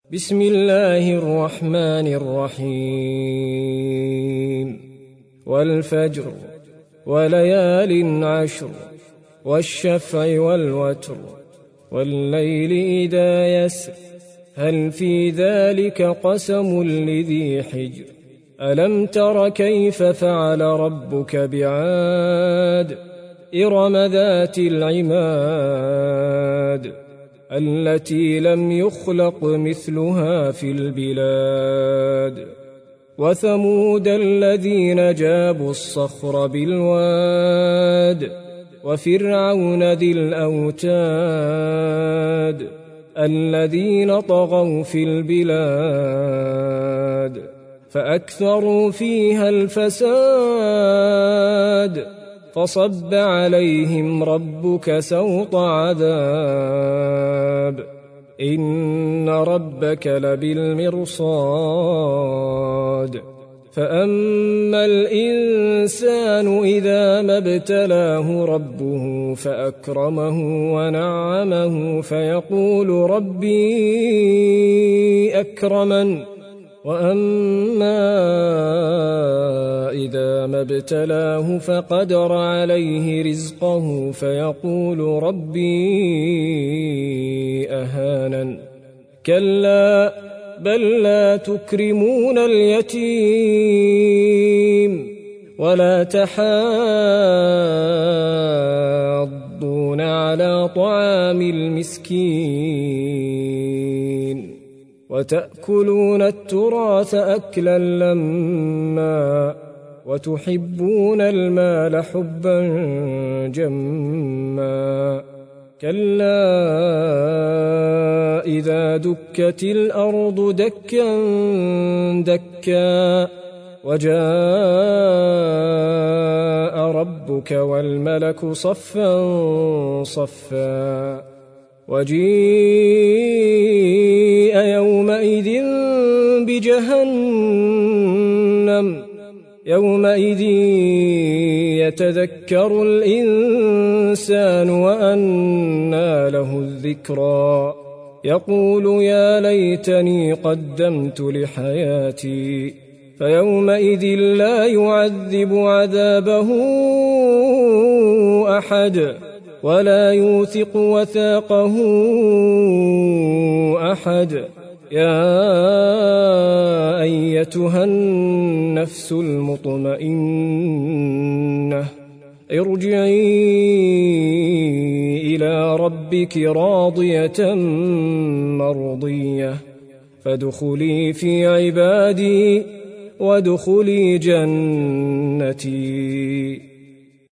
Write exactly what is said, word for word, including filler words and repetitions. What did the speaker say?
بسم الله الرحمن الرحيم والفجر وليال عشر والشفع والوتر والليل إذا يسر هل في ذلك قسم لذي حجر ألم تر كيف فعل ربك بعاد إرم ذات العماد التي لم يخلق مثلها في البلاد وثمود الذين جابوا الصخر بالواد وفرعون ذي الأوتاد الذين طغوا في البلاد فأكثروا فيها الفساد فصب عليهم ربك سوط عذاب إن ربك لبالمرصاد فأما الإنسان إذا ما ابتلاه ربه فأكرمه ونعمه فيقول ربي أكرمن وأما إذا ما ابتلاه فقدر عليه رزقه فيقول ربي أهانن كلا بل لا تكرمون اليتيم ولا تحاضون على طعام المسكين وتأكلون التراث أكلا لما وتحبون المال حبا جما كلا إذا دكت الأرض دكا دكا وجاء ربك والملك صفا صفا وجيء يومئذ بجهنم يومئذ يتذكر الإنسان وأنى له الذكرى يقول يا ليتني قدمت لحياتي فيومئذ لا يعذب عذابه أحد ولا يوثق وثاقه أحد يا أيتها النفس المطمئنة ارجعي إلى ربك راضية مرضية فادخلي في عبادي وادخلي جنتي.